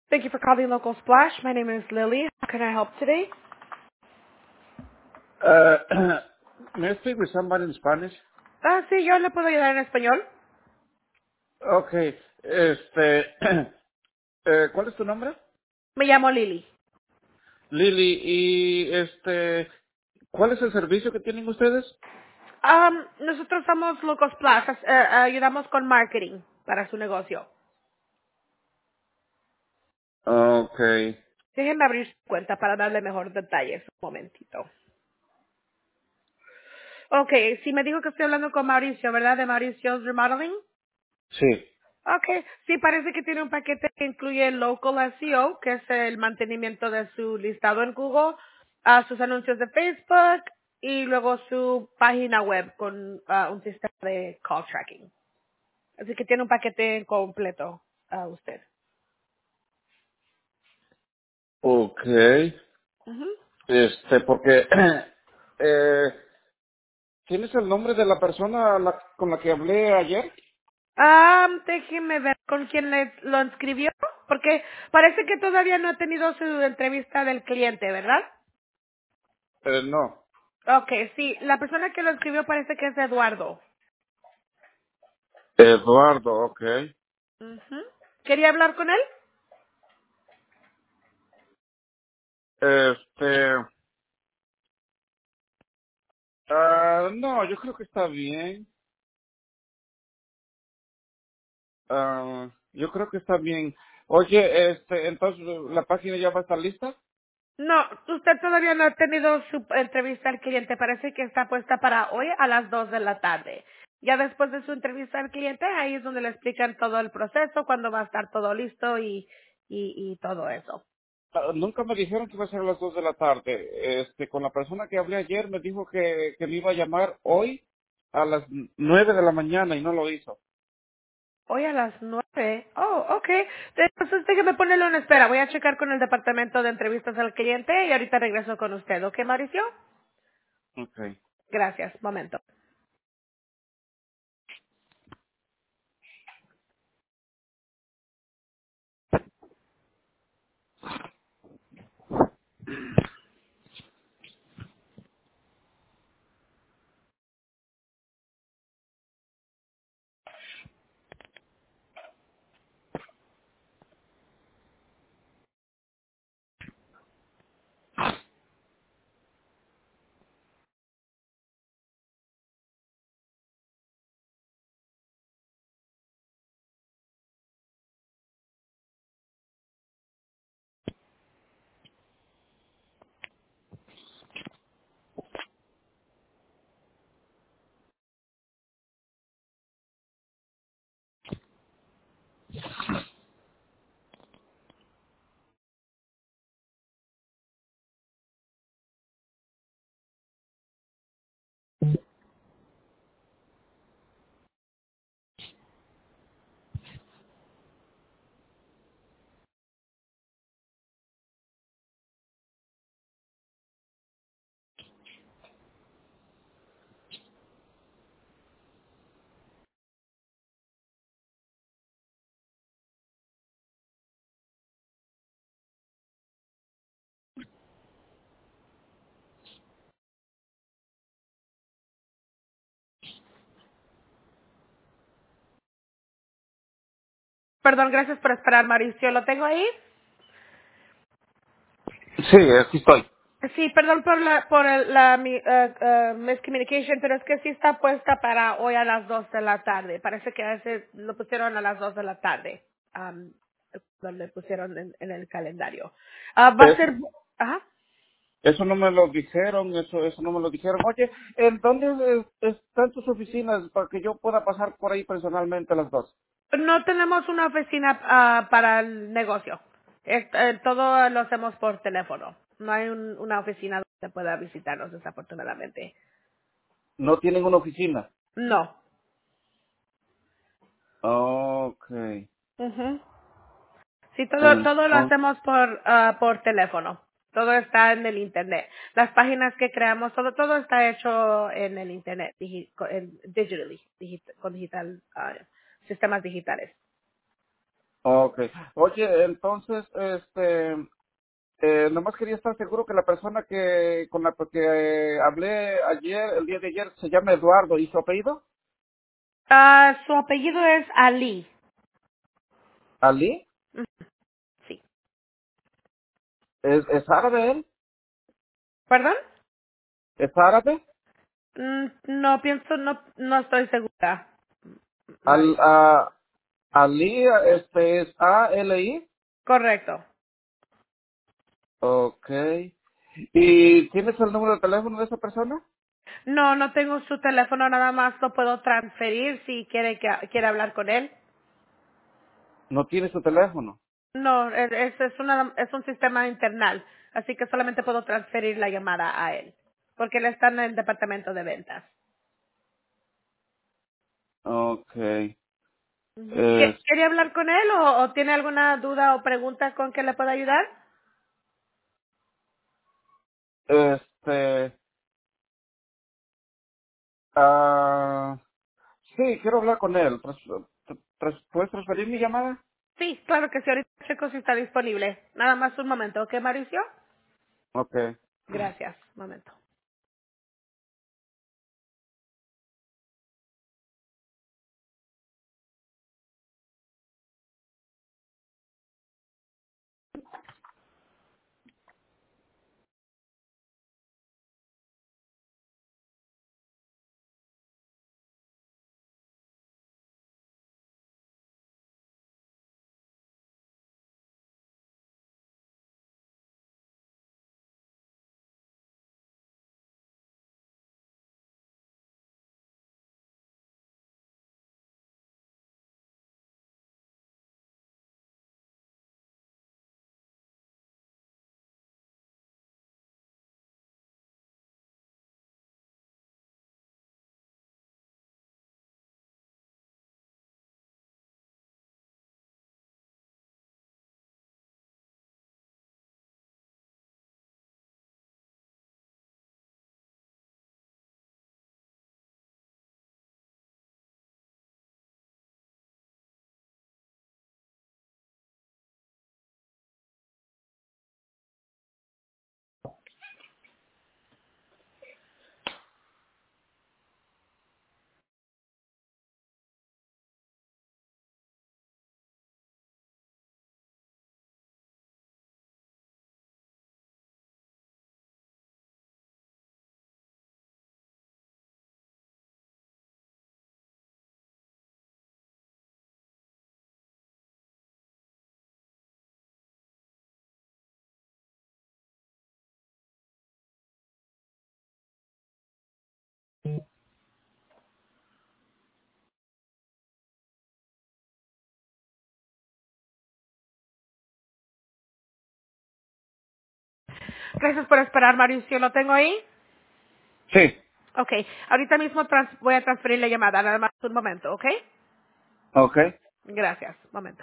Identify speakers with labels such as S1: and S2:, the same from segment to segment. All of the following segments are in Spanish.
S1: Thank you for calling Local Splash. My name is Lily. How can I help today?
S2: May I speak with somebody in Spanish?
S1: Sí, yo le puedo ayudar en español.
S2: Okay, ¿cuál es tu nombre?
S1: Me llamo Lily.
S2: Lily, y ¿cuál es el servicio que tienen ustedes?
S1: Nosotros somos Local Splash. Ayudamos con marketing para su negocio.
S2: Okay,
S1: Déjenme abrir su cuenta para darle mejor detalles. Un momentito. Okay, sí me dijo que estoy hablando con Mauricio, ¿verdad? De Mauricio's Remodeling.
S2: sí.
S1: Okay, sí parece que tiene un paquete que incluye Local SEO, que es el mantenimiento de su listado en Google, sus anuncios de Facebook y luego su página web con un sistema de call tracking. Así que tiene un paquete completo a usted.
S2: Okay,
S1: Ujú.
S2: porque, eh, ¿tienes el nombre de la persona con la que hablé ayer?
S1: Déjeme ver con quién lo inscribió, porque parece que todavía no ha tenido su entrevista del cliente, ¿verdad?
S2: No.
S1: Okay, sí, la persona que lo inscribió parece que es Eduardo.
S2: Eduardo, okay.
S1: Ujú. ¿Quería hablar con él?
S2: Este, no, yo creo que está bien. Yo creo que está bien. Oye, entonces, ¿la página ya va a estar lista?
S1: No, usted todavía no ha tenido su entrevista al cliente. Parece que está puesta para hoy a las 2 de la tarde. Ya después de su entrevista al cliente, ahí es donde le explican todo el proceso, cuándo va a estar todo listo y todo eso.
S2: Nunca me dijeron que iba a ser a las 2 de la tarde. Con la persona que hablé ayer me dijo que me iba a llamar hoy a las 9 de la mañana y no lo hizo.
S1: Hoy a las 9. Oh, ok. Entonces déjeme ponerlo en espera. Voy a checar con el departamento de entrevistas al cliente y ahorita regreso con usted. ¿Ok, Mauricio?
S2: Okay.
S1: Gracias. Momento. Perdón, gracias por esperar, Mauricio. ¿Lo tengo ahí?
S2: Sí, aquí estoy.
S1: Sí, perdón por la miscommunication, pero es que sí está puesta para hoy a las 2 de la tarde. Parece que a veces lo pusieron a las 2 de la tarde. Um, Donde pusieron en el calendario. Va a
S2: Eso,
S1: ser... Ajá.
S2: eso no me lo dijeron, eso no me lo dijeron. Oye, ¿en dónde están tus oficinas para que yo pueda pasar por ahí personalmente a las 2?
S1: No tenemos una oficina para el negocio. Todo lo hacemos por teléfono. No hay una oficina donde pueda visitarnos, desafortunadamente.
S2: No tienen una oficina.
S1: No.
S2: Okay.
S1: Ujú. Sí, todo lo
S2: Entonces,
S1: hacemos por teléfono. Todo está en el internet. Las páginas que creamos, todo está hecho en el internet, digitally, con digital, sistemas digitales.
S2: Okay. Oye, entonces, nomás quería estar seguro que la persona con la que hablé ayer, el día de ayer, se llama Eduardo. ¿Y su apellido?
S1: Su apellido es Ali.
S2: ¿Ali?
S1: Ujú, sí.
S2: ¿Es árabe él?
S1: ¿Perdón?
S2: ¿Es árabe?
S1: No pienso, no estoy segura,
S2: Al,
S1: Mario.
S2: a, Ali, es A-L-I.
S1: Correcto.
S2: Okay. ¿Y tienes el número de teléfono de esa persona?
S1: No, no tengo su teléfono, nada más lo puedo transferir si quiere hablar con él.
S2: No tiene su teléfono.
S1: No, es un sistema internal, así que solamente puedo transferir la llamada a él, porque él está en el departamento de ventas.
S2: Okay.
S1: Ujú.
S2: Es,
S1: ¿Quiere hablar con él o tiene alguna duda o pregunta con que le pueda ayudar?
S2: este, ah, sí, quiero hablar con él. ¿Puedes transferir mi llamada?
S1: Sí, claro que sí, ahorita checo si está disponible. Nada más un momento, ¿ok, Mauricio?
S2: Okay.
S1: Gracias, un momento. Gracias por esperar, Mauricio. ¿Lo tengo ahí?
S2: Sí.
S1: Ok, ahorita mismo voy a transferir la llamada, nada más un momento, ¿ok?
S2: Okay.
S1: Gracias, un momento.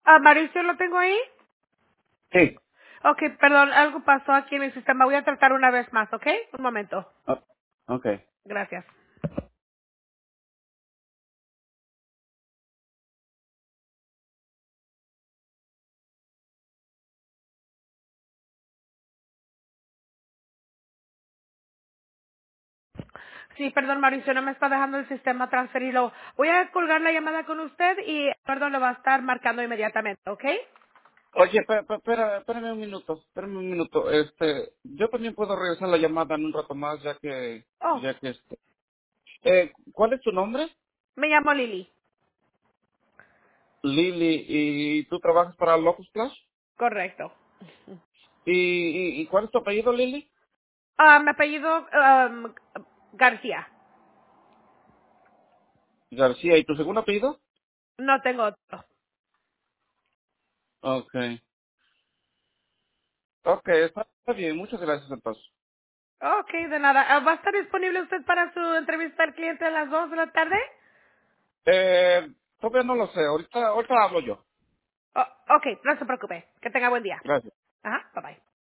S1: Mauricio, ¿lo tengo ahí?
S2: Sí.
S1: Ok, perdón, algo pasó aquí en el sistema. Voy a tratar una vez más, ¿ok? Un momento.
S2: Ah, ok.
S1: Gracias. Sí, perdón, Mauricio, no me está dejando el sistema transferirlo. Voy a colgar la llamada con usted y Eduardo lo va a estar marcando inmediatamente, ¿ok?
S2: Oye, espérame un minuto, espérame un minuto. Yo también puedo regresar la llamada en un rato más,
S1: Oh,
S2: ya que ¿cuál es tu nombre?
S1: me llamo Lili.
S2: Lili, ¿y tú trabajas para Locus Plus?
S1: Correcto.
S2: ¿Y cuál es tu apellido, Lili?
S1: Mi apellido García.
S2: García, ¿y tu segundo apellido?
S1: No tengo otro.
S2: Okay. Okay, está bien, muchas gracias entonces.
S1: Ok, de nada. ¿Va a estar disponible usted para su entrevista al cliente a las 2 de la tarde?
S2: Todavía no lo sé, ahorita hablo yo.
S1: Oh, ok, no se preocupe. Que tenga buen día.
S2: Gracias.
S1: Ajá, bye bye.